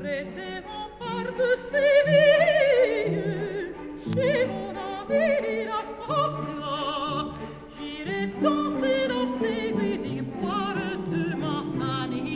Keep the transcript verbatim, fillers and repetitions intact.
près des remparts de Séville, chez mon ami Las Pascua, j'irai danser